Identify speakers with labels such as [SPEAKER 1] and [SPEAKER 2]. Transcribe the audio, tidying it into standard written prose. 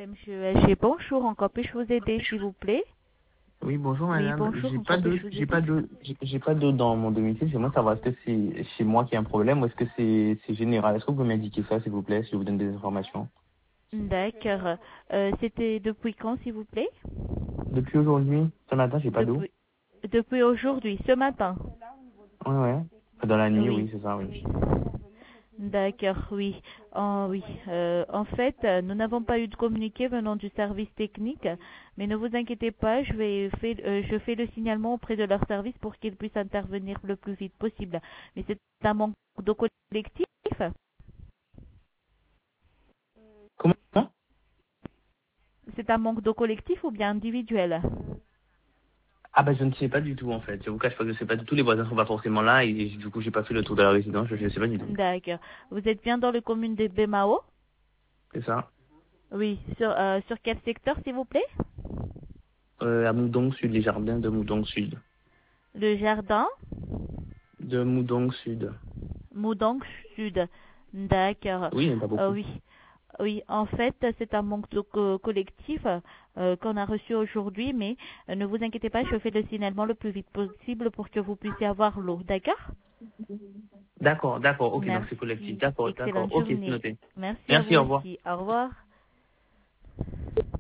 [SPEAKER 1] Monsieur H. Bonjour, encore puis-je vous aider, s'il vous plaît?
[SPEAKER 2] Oui, bonjour
[SPEAKER 1] Oui,
[SPEAKER 2] madame.
[SPEAKER 1] bonjour,
[SPEAKER 2] J'ai pas
[SPEAKER 1] encore
[SPEAKER 2] d'eau,
[SPEAKER 1] puis-je vous
[SPEAKER 2] j'ai
[SPEAKER 1] aider?
[SPEAKER 2] pas d'eau, j'ai pas d'eau dans mon domicile. J'aimerais savoir est-ce que c'est chez moi qui a un problème ou est-ce que c'est général. Est-ce que vous pouvez m'indiquer ça, s'il vous plaît, si je vous donne des informations?
[SPEAKER 1] D'accord. C'était depuis quand, s'il vous plaît?
[SPEAKER 2] Depuis aujourd'hui, ce matin, j'ai pas d'eau.
[SPEAKER 1] Depuis, depuis aujourd'hui, ce matin.
[SPEAKER 2] Ouais, ouais. Dans la nuit,
[SPEAKER 1] Oui.
[SPEAKER 2] oui, c'est ça, oui.
[SPEAKER 1] D'accord, oui. Oui. En fait, nous n'avons pas eu de communiqué venant du service technique, mais ne vous inquiétez pas, je fais le signalement auprès de leur service pour qu'ils puissent intervenir le plus vite possible. Mais c'est un manque de collectif?
[SPEAKER 2] Comment?
[SPEAKER 1] C'est un manque de collectif ou bien individuel?
[SPEAKER 2] Ah bah je ne sais pas du tout en fait. Je vous cache pas que je sais pas du tout. Les voisins sont pas forcément là et du coup j'ai pas fait le tour de la résidence. Je sais pas du tout.
[SPEAKER 1] D'accord. Vous êtes bien dans le commune de Bemao?
[SPEAKER 2] C'est ça.
[SPEAKER 1] Oui. Sur quel secteur, s'il vous plaît?
[SPEAKER 2] À Moudon Sud, les jardins de Moudon Sud.
[SPEAKER 1] Le jardin?
[SPEAKER 2] De Moudon Sud.
[SPEAKER 1] Moudong Sud. D'accord.
[SPEAKER 2] Oui, il n'y en a pas beaucoup.
[SPEAKER 1] Oui. Oui, en fait, c'est un manque de collectif qu'on a reçu aujourd'hui, mais ne vous inquiétez pas, je fais le signalement le plus vite possible pour que vous puissiez avoir l'eau, d'accord?
[SPEAKER 2] D'accord, d'accord. Ok, donc c'est collectif.
[SPEAKER 1] Merci.
[SPEAKER 2] D'accord, d'accord.
[SPEAKER 1] Excellente
[SPEAKER 2] Ok, c'est
[SPEAKER 1] journée.
[SPEAKER 2] noté.
[SPEAKER 1] Merci à vous
[SPEAKER 2] Merci, au revoir.
[SPEAKER 1] aussi. Au revoir.